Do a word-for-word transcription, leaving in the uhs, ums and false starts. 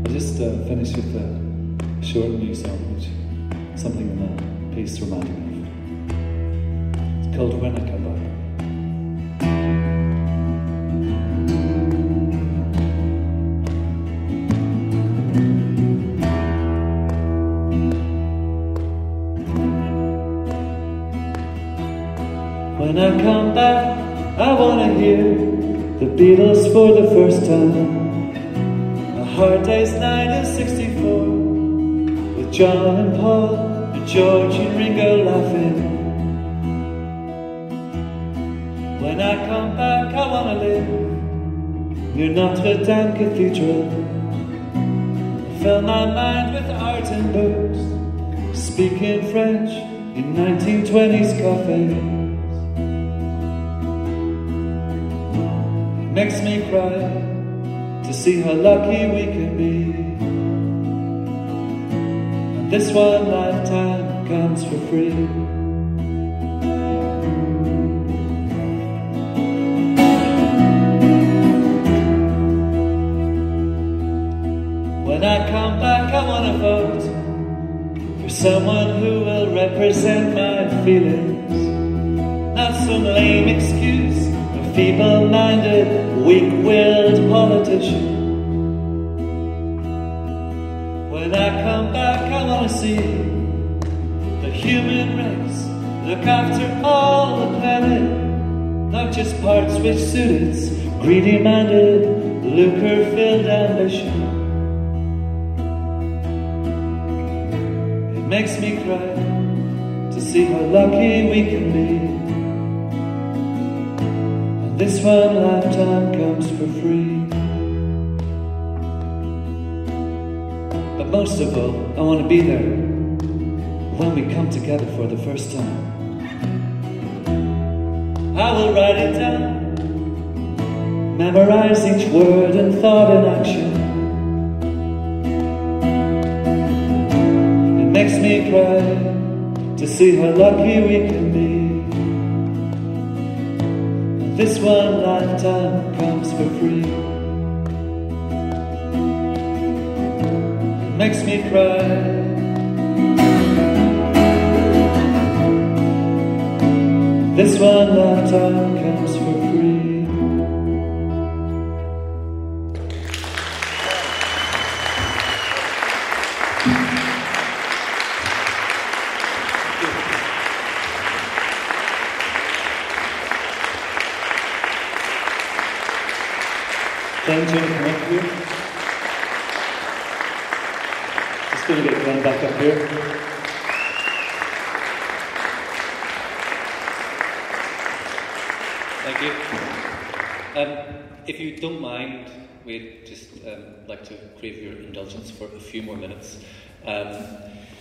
just uh, finish with a short new song, which something in that piece reminded me of. It's called When I Come Back. When I come back, I wanna hear the Beatles for the first time. A Hard Day's Night in sixty-four, with John and Paul and George and Ringo laughing. When I come back, I wanna live near Notre Dame Cathedral, fill my mind with art and books, speaking French in nineteen twenties cafes. Makes me cry to see how lucky we can be, and this one lifetime comes for free. When I come back, I wanna vote for someone who will represent my feelings, not some lame excuse, feeble-minded, weak-willed politician. When I come back, I want to see the human race look after all the planet, not just parts which suit its greedy-minded, lucre-filled ambition. It makes me cry to see how lucky we can be. This one lifetime comes for free. But most of all, I want to be there when we come together for the first time. I will write it down, memorize each word and thought and action. It makes me cry to see how lucky we can be. This one lifetime comes for free. It makes me cry. This one lifetime comes for free. Thank you. Come up here. Just going to get Glenn back up here. Thank you. Um, if you don't mind, we'd just um, like to crave your indulgence for a few more minutes. Um,